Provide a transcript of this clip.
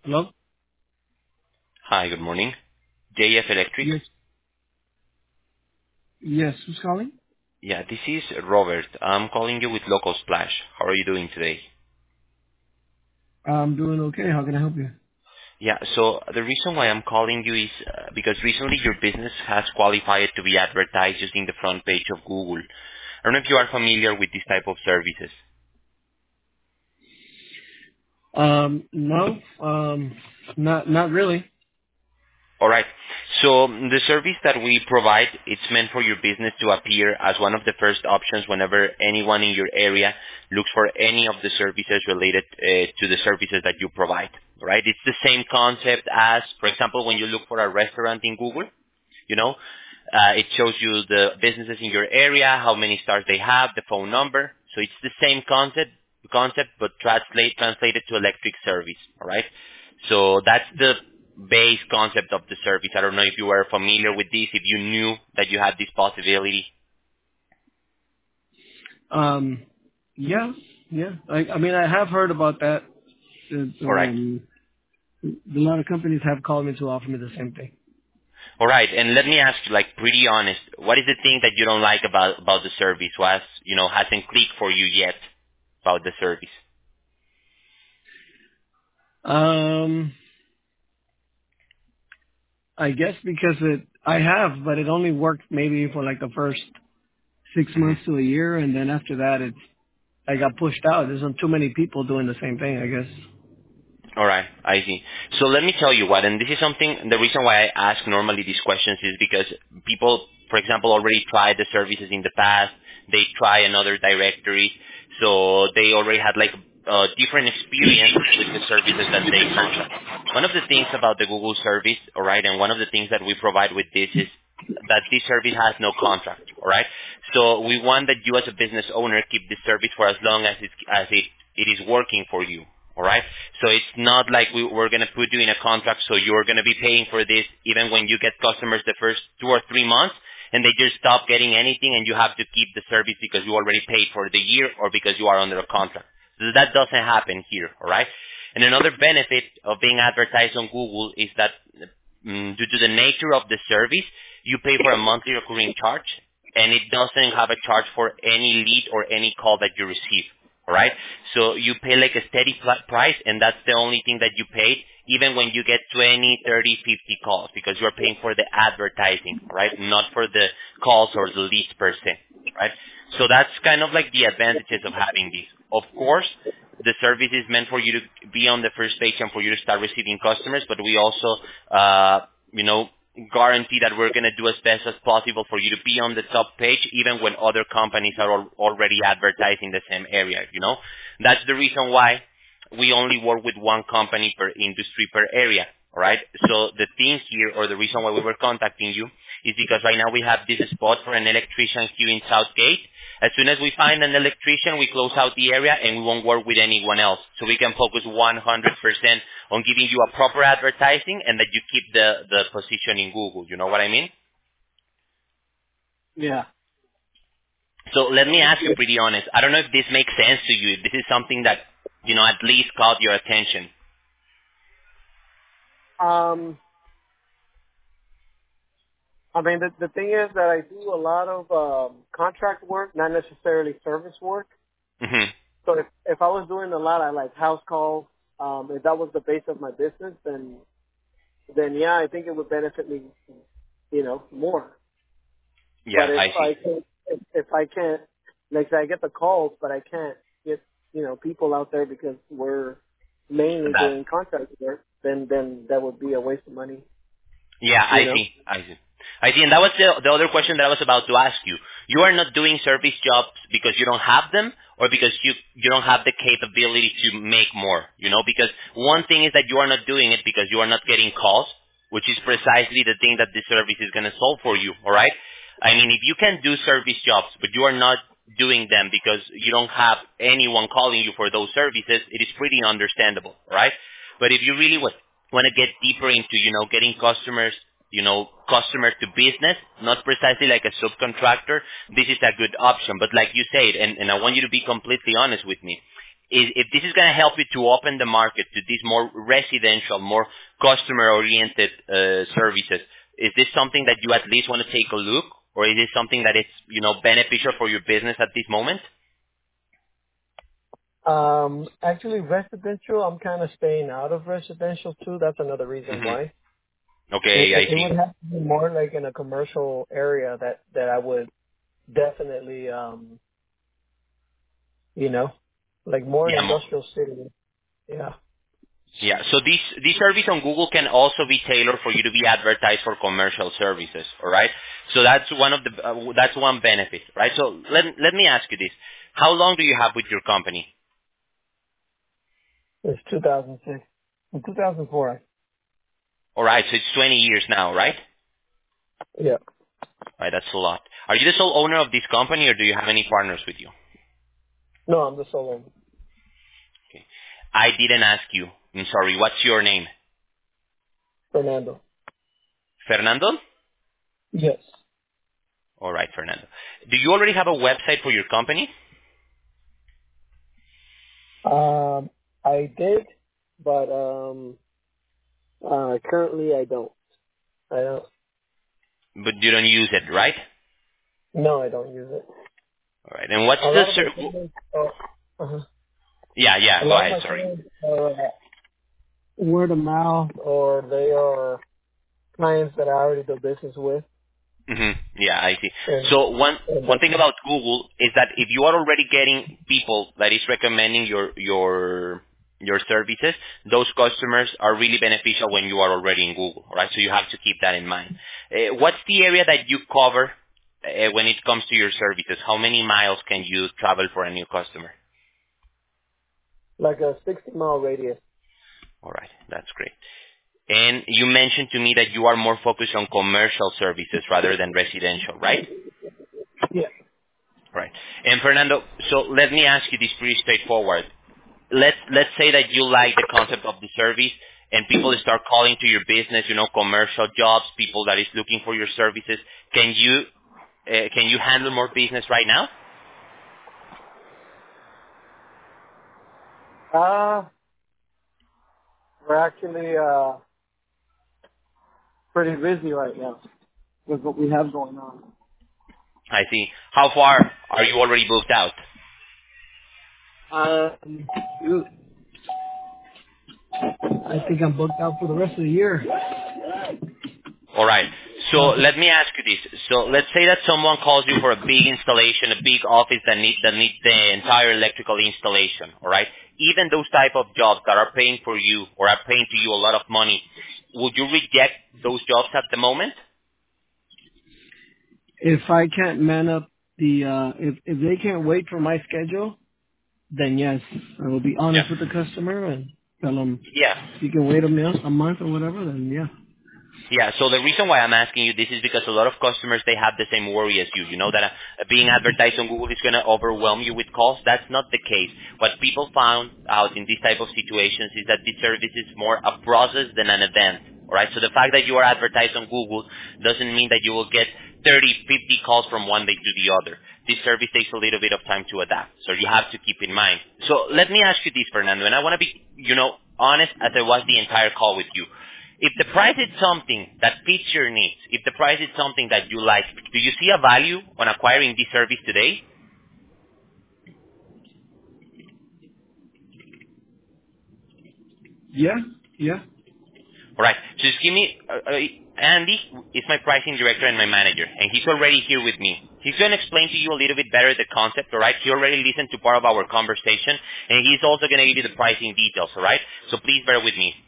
Hello? Hi, good morning. JF Electric. Yes. Yes, who's calling? Yeah, this is Robert. I'm calling you with Local Splash. How are you doing today? I'm doing okay. How can I help you? Yeah, so the reason why I'm calling you is because recently your business has qualified to be advertised using the front page of Google. I don't know if you are familiar with this type of services. No, not really. All right. So the service that we provide, it's meant for your business to appear as one of the first options whenever anyone in your area looks for any of the services related to the services that you provide. Right? It's the same concept as, for example, when you look for a restaurant in Google, you know, it shows you the businesses in your area, how many stars they have, the phone number. So it's the same concept, but translated to electric service. All right. So that's the base concept of the service. I don't know if you were familiar with this, if you knew that you had this possibility. Um, yeah, yeah. I mean, I have heard about that. It's, All right. a lot of companies have called me to offer me the same thing. All right. And let me ask you, like, pretty honest, what is the thing that you don't like about the service? What, hasn't clicked for you yet about the service? Um, I guess because I have, but it only worked maybe for like the first 6 months to a year, and then after that, I got pushed out. There's too many people doing the same thing, I guess. All right, I see. So let me tell you what, and this is something, the reason why I ask normally these questions is because people, for example, already tried the services in the past, they try another directory, so they already had like a different experience with the services that they contact. One of the things about the Google service, all right, and one of the things that we provide with this is that this service has no contract, all right? So we want that you as a business owner keep this service for as long as it is working for you, all right? So it's not like we're going to put you in a contract, so you're going to be paying for this even when you get customers the first 2 or 3 months, and they just stop getting anything, and you have to keep the service because you already paid for the year or because you are under a contract. So that doesn't happen here, all right? And another benefit of being advertised on Google is that due to the nature of the service, you pay for a monthly recurring charge, and it doesn't have a charge for any lead or any call that you receive. All right? So you pay like a steady price, and that's the only thing that you paid, even when you get 20, 30, 50 calls, because you're paying for the advertising, right? Not for the calls or the leads per se, right? So that's kind of like the advantages of having this. Of course, the service is meant for you to be on the first page and for you to start receiving customers, but we also, you know, guarantee that we're going to do as best as possible for you to be on the top page even when other companies are already advertising the same area, you know. That's the reason why we only work with one company per industry per area, all right? So the thing here, or the reason why we were contacting you, is because right now we have this spot for an electrician here in Southgate. As soon as we find an electrician, we close out the area and we won't work with anyone else. So we can focus 100% on giving you a proper advertising and that you keep the position in Google. You know what I mean? Yeah. So let me ask you pretty honest. I don't know if this makes sense to you, if this is something that, at least caught your attention. Um, I mean, the thing is that I do a lot of contract work, not necessarily service work. Hmm. So if I was doing a lot of like house calls, if that was the base of my business, then yeah, I think it would benefit me, more. Yeah, But if I see. I can't, if I can't, like say I get the calls, but I can't get people out there because we're mainly That. doing contract work, then that would be a waste of money, Yeah, you I know. see. I see. I see. And that was the other question that I was about to ask you. You are not doing service jobs because you don't have them or because you don't have the capability to make more, because one thing is that you are not doing it because you are not getting calls, which is precisely the thing that this service is going to solve for you, all right? I mean, if you can do service jobs, but you are not doing them because you don't have anyone calling you for those services, it is pretty understandable, right? But if you really want to get deeper into, getting customers, customer to business, not precisely like a subcontractor, this is a good option. But like you said, and I want you to be completely honest with me, is if this is going to help you to open the market to these more residential, more customer-oriented services, is this something that you at least want to take a look, or is it something that is, beneficial for your business at this moment? Actually, residential, I'm kind of staying out of residential too. That's another reason Hmm. why. Okay, I It see. would have to be more like in a commercial area that I would definitely, like more an Yeah, industrial city. Yeah. yeah. So this service on Google can also be tailored for you to be advertised for commercial services. All right. So that's that's one benefit, right? So let me ask you this: how long do you have with your company? It's 2006. In 2004. All right. So it's 20 years now, right? Yeah. Right. That's a lot. Are you the sole owner of this company, or do you have any partners with you? No, I'm the solo. Okay. I didn't ask you. I'm sorry. What's your name? Fernando. Fernando? Yes. All right, Fernando. Do you already have a website for your company? I did, but currently I don't. I don't. But you don't use it, right? No, I don't use it. All right. And what's A the lot of my clients are, Yeah, a go lot of ahead. my Sorry. clients are word of mouth, or they are clients that I already do business with. Hmm. Yeah, I see. And, So one that's thing about Google is that if you are already getting people that is recommending your services, those customers are really beneficial when you are already in Google, all right? So you have to keep that in mind. What's the area that you cover when it comes to your services? How many miles can you travel for a new customer? like a 60-mile radius. All right, that's great. And you mentioned to me that you are more focused on commercial services rather than residential, right? Yeah. Right. And Fernando, so let me ask you this pretty straightforward. Let's say that you like the concept of the service and people start calling to your business, commercial jobs, people that is looking for your services. Can you handle more business right now? We're actually pretty busy right now with what we have going on. I see. How far are you already booked out? Shoot, I think I'm booked out for the rest of the year. All right. So let me ask you this. So let's say that someone calls you for a big installation, a big office that needs the entire electrical installation. All right. Even those type of jobs that are paying for you or are paying to you a lot of money, would you reject those jobs at the moment? If I can't man up if they can't wait for my schedule, then yes, I will be Yeah. honest with the customer and tell them Yeah. if you can wait a month or whatever, then yeah. Yeah, so the reason why I'm asking you this is because a lot of customers, they have the same worry as you. You know that being advertised on Google is going to overwhelm you with calls. That's not the case. What people found out in these type of situations is that this service is more a process than an event. All right, so the fact that you are advertised on Google doesn't mean that you will get 30, 50 calls from one day to the other. This service takes a little bit of time to adapt, so you have to keep in mind. So let me ask you this, Fernando, and I want to be, honest as I was the entire call with you. If the price is something that fits your needs, if the price is something that you like, do you see a value on acquiring this service today? Yeah, yeah. All right. So just give me, Andy is my pricing director and my manager, and he's already here with me. He's going to explain to you a little bit better the concept, all right? He already listened to part of our conversation, and he's also going to give you the pricing details, all right? So please bear with me.